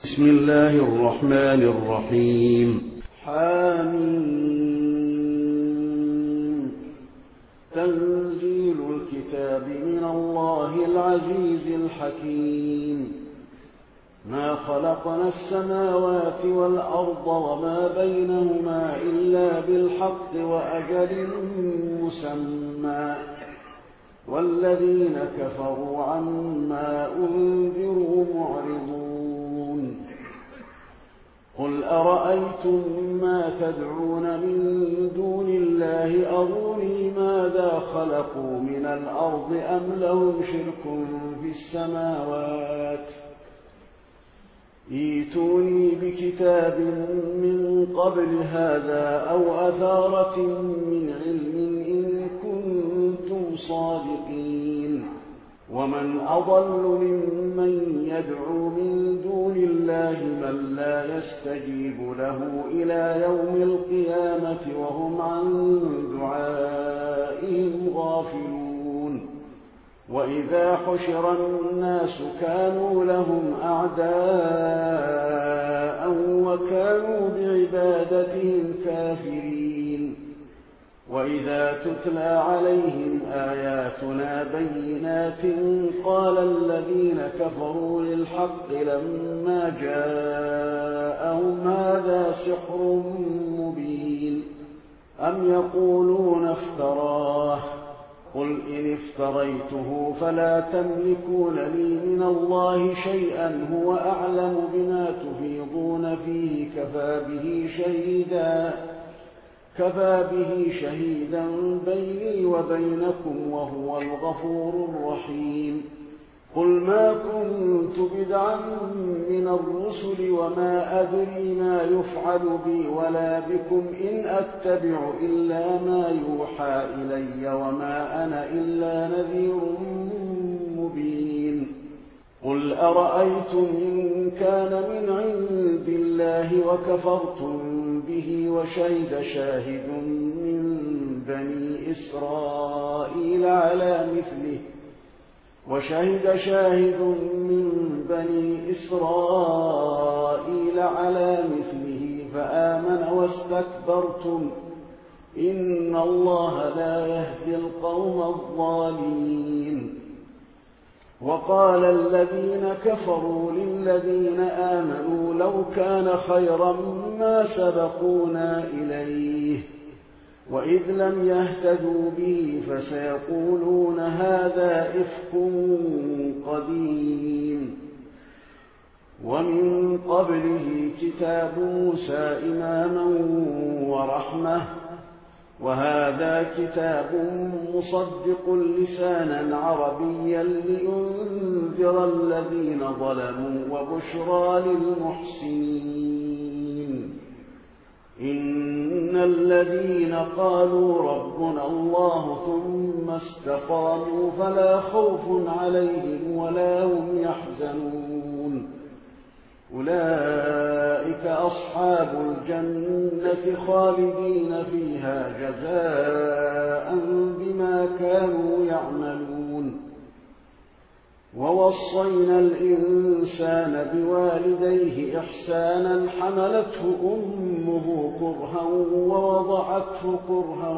بسم الله الرحمن الرحيم. حامين. تنزيل الكتاب من الله العزيز الحكيم. ما خلقنا السماوات والأرض وما بينهما إلا بالحق وأجل مسمى، والذين كفروا عما أنذروا معرضون. قل أرأيتم ما تدعون من دون الله أروني ماذا خلقوا من الأرض أم لهم شرك في السماوات، ائتوني بكتاب من قبل هذا أو أثارة من علم إن كنتم صادقين. ومن أضل ممن يدعو من دون الله من لا يستجيب له إلى يوم القيامة وهم عن دعائهم غافلون. وإذا حشر الناس كانوا لهم أعداء وكانوا بعبادتهم كافرين. وإذا تتلى عليهم آياتنا بينات قال الذين كفروا للحق لما جاءهم هذا سحر مبين أم يقولون افتراه، قل إن افتريته فلا تملكون لي من الله شيئا هو أعلم بما تفيضون فيه كفى به شهيدا بيني وبينكم وهو الغفور الرحيم. قل ما كنت بدعا من الرسل وما أدري ما يفعل بي ولا بكم إن أتبع إلا ما يوحى إلي وما أنا إلا نذير مبين. قل أرأيتم إن كان من عند الله وكفرتم به وشهد شاهد من بني إسرائيل على مثله فآمن واستكبرتم إن الله لا يهدي القوم الظالمين. وقال الذين كفروا للذين آمنوا لو كان خيرا ما سبقونا إليه وإذ لم يهتدوا به فسيقولون هذا إفك قديم. ومن قبله كتاب موسى إماما ورحمة، وهذا كتاب مصدق لسانا عربيا لينذر الذين ظلموا وبشرى للمحسنين. إن الذين قالوا ربنا الله ثم استقاموا فلا خوف عليهم ولا هم يحزنون، أولئك أصحاب الجنة خالدين فيها جزاء بما كانوا يعملون. ووصينا الإنسان بوالديه إحسانا حملته أمه كرها ووضعته كرها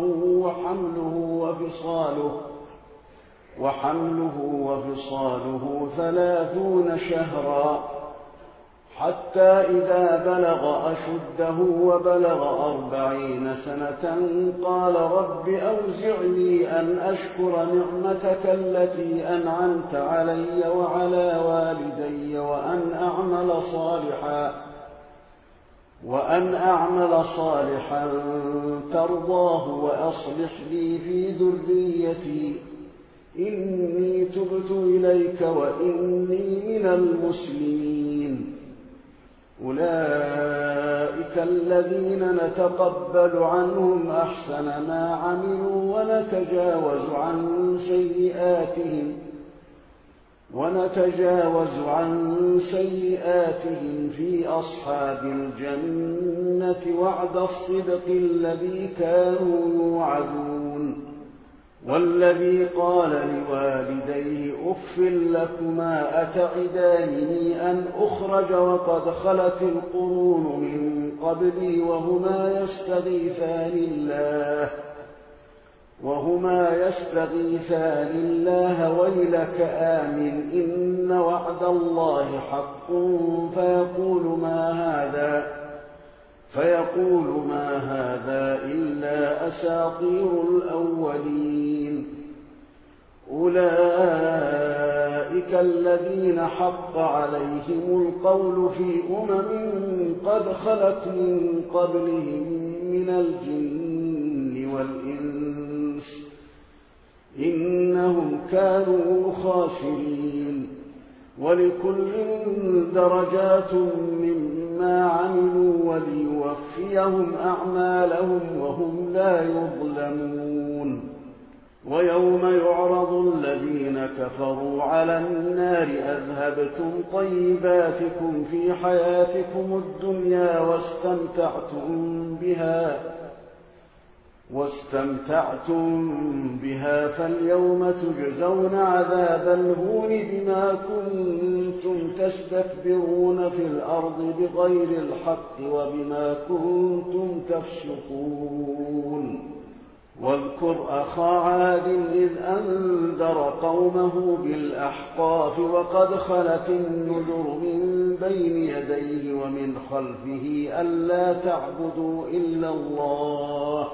وحمله وفصاله 30 شهرا حتى إذا بلغ أشده وبلغ 40 سنة قال رب أوزعني أن أشكر نعمتك التي أنعمت علي وعلى والدي وأن أعمل صالحا ترضاه وأصلح لي في ذريتي إني تبت إليك وإني من المسلمين. أولئك الذين نتقبل عنهم أحسن ما عملوا ونتجاوز عن سيئاتهم في أصحاب الجنة وعد الصدق الذي كانوا يوعدون. والذي قال لوالديه أف لكما أتعدانني أن أخرج وقد خلت القرون من قبلي وهما يستغيثان الله ويلك آمن إن وعد الله حق فيقول ما هذا إلا أساطير الأولين. أولئك الذين حق عليهم القول في قد خلت من قبلهم من الجن والإنس إنهم كانوا خاسرين. ولكل درجات مما عملوا وليوفيهم أعمالهم وهم لا يظلمون. ويوم يعرض الذين كفروا على النار أذهبتم طيباتكم في حياتكم الدنيا واستمتعتم بها فاليوم تجزون عذاب الهون بما كنتم تستكبرون في الأرض بغير الحق وبما كنتم تفسقون. واذكر أخا عاد إذ أنذر قومه بالأحقاف وقد خلت النذر من بين يديه ومن خلفه ألا تعبدوا إلا الله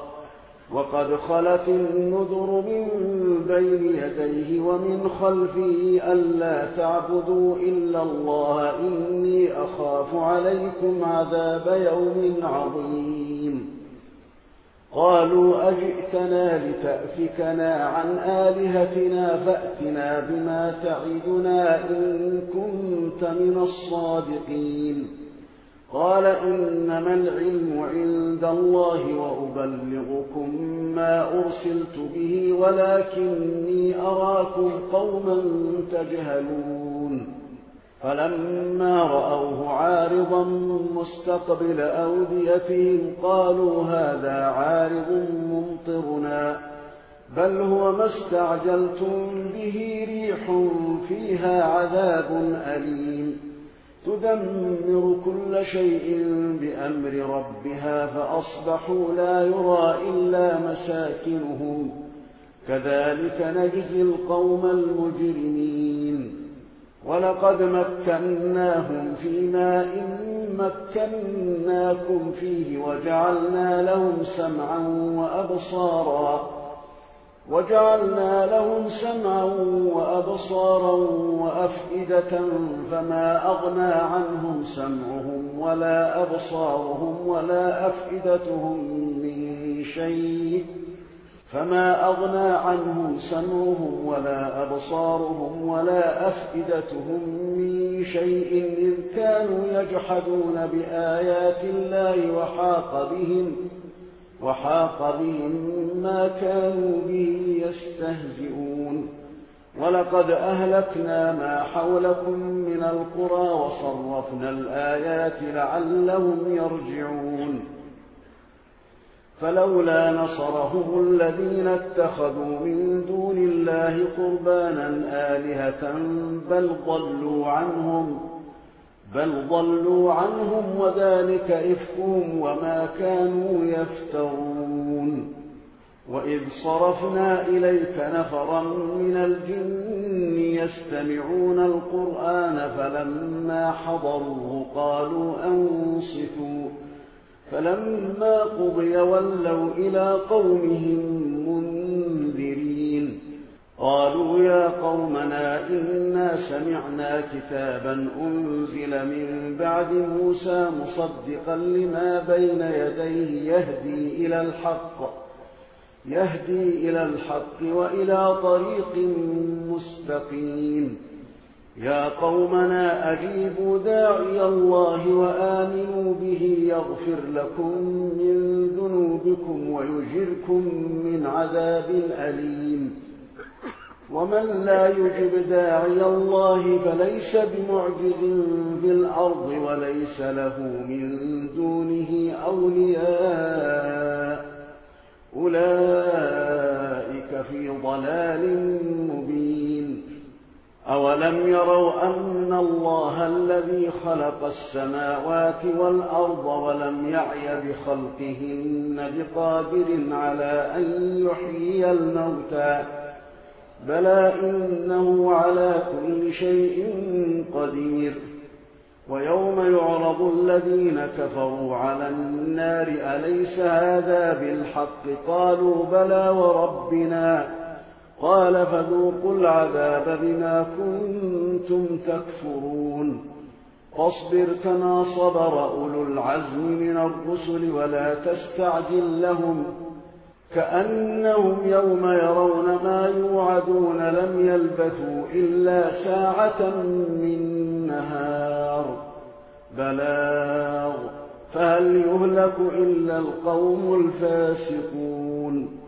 إني أخاف عليكم عذاب يوم عظيم. قالوا أجئتنا لتأفكنا عن آلهتنا فأتنا بما تعدنا إن كنت من الصادقين. قال إنما العلم عند الله وأبلغكم ما أرسلت به ولكني أراكم قوما تجهلون. فلما رأوه عارضا مستقبل أوديتهم قالوا هذا عارض ممطرنا بل هو ما استعجلتم به ريح فيها عذاب أليم تدمر كل شيء بأمر ربها فأصبحوا لا يرى إلا مساكنهم كذلك نجزي القوم المجرمين. ولقد مكناهم في ماء مكناكم فيه وجعلنا لهم سمعا وأبصارا وأفئدة فما أغنى عنهم سمعهم ولا أبصارهم ولا أفئدتهم من شيء إذ كانوا يجحدون بآيات الله وحاق بهم ما كانوا به يستهزئون. ولقد أهلكنا ما حولكم من القرى وصرفنا الآيات لعلهم يرجعون. فلولا نصرهم الذين اتخذوا من دون الله قربانا آلهة بل ضلوا عنهم وذلك إفكهم وما كانوا يفترون. وإذ صرفنا إليك نفرا من الجن يستمعون القرآن فلما حضروه قالوا أنصتوا فلما قضي ولوا إلى قومهم منذرين. قالوا يا قومنا إنا سمعنا كتابا أنزل من بعد موسى مصدقا لما بين يديه يهدي إلى الحق وإلى طريق مستقيم. يا قومنا أجيبوا داعي الله وآمنوا به يغفر لكم من ذنوبكم ويجركم من عذاب أليم. ومن لا يجب داعي الله فليس بمعجز في الأرض وليس له من دونه أولياء أولئك لفي ضلال مبين أولم يروا أن الله الذي خلق السماوات والأرض ولم يعي بخلقهن بقادر على أن يحيي الموتى بلى إنه على كل شيء قدير ويوم يعرض الذين كفروا على النار أليس هذا بالحق قالوا بلى وربنا قال فذوقوا العذاب بما كنتم تكفرون فاصبر كما صبر أولو العزم من الرسل ولا تستعجل لهم كأنهم يوم يرون ما يوعدون لم يلبثوا إلا ساعة من نهار بلاغ فهل يهلك إلا القوم الفاسقون